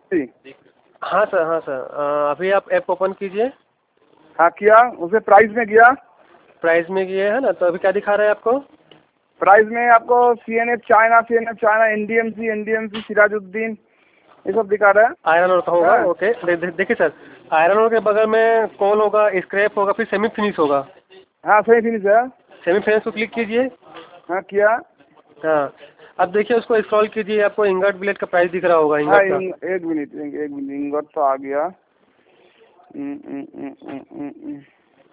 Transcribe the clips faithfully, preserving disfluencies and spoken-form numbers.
जी हाँ सर, हाँ सर, अ, अभी आप ऐप ओपन कीजिए। हाँ किया, उसे प्राइस में गया। प्राइस में किए है ना, तो अभी क्या दिखा रहा है आपको? प्राइस में आपको C N F China, C N F China, N D M C, N D M C, Sirajuddin, ये सब दिखा रहा है। आयरन ओर का होगा, हाँ ओके। दे, दे, देखिए सर, आयरन ओर के बगल में कोल होगा, स्क्रैप होगा, फिर सेमी फिनिश होगा। हाँ सही फिनिश है। सेमी फिनिश को क्लिक कीजिए। हाँ किया। हाँ, अब देखिए उसको स्क्रॉल कीजिए, आपको इंगट बिलेट का प्राइस दिख रहा होगा, हाँ इंगट का। इंग, एक मिनट एक, एक मिनट, इंगोट तो आ गया। हम्म, हम्म, हम्म, हम्म, हम्म, हम्म।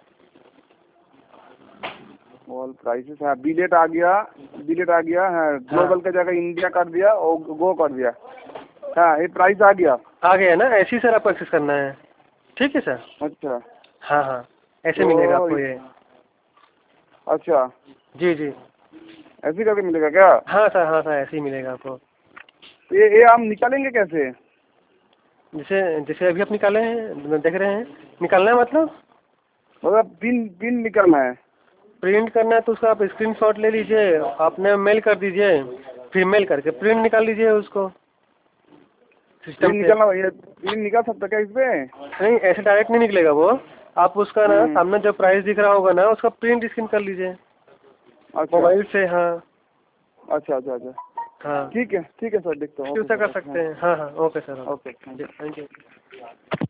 ऑल प्राइसेस, हाँ बिलेट आ गया, बिलेट आ गया। हाँ ग्लोबल का जगह इंडिया कर दिया और गो कर दिया। हाँ ये प्राइस आ गया। आ गया ना, ऐसे ही सर आपको एक्सेस करना है। ठीक है सर। अच्छा हाँ हाँ, ऐसे मिलेगा तो आपको इस, ये। अच्छा जी जी। ऐसे करके मिलेगा क्या? हाँ सर, हाँ सर, ऐसे ही मिलेगा आपको। ये ये हम निकालेंगे कैसे? जैसे जैसे अभी आप निकाले हैं, देख रहे हैं, निकालना है मतलब मतलब पिन पिन निकालना है। प्रिंट करना है, तो उसका आप स्क्रीनशॉट ले लीजिए, आपने मेल कर दीजिए, फिर मेल करके प्रिंट निकाल लीजिए उसको सिस्टम पिन से। निकालना, ये पिन निकाल सकता क्या इस पे? नहीं, ऐसे डायरेक्ट नहीं निकलेगा वो। आप उसका ना हम्म, सामने जो प्राइस दिख रहा होगा ना, उसका प्रिंट स्क्रीन कर लीजिए अच्छा मोबाइल से। हाँ अच्छा अच्छा अच्छा हाँ, ठीक है ठीक है सर, देखता हूँ। फिर ओके से कर सर, सकते हाँ हैं। हाँ हाँ, okay sir, okay thank you. Thank you.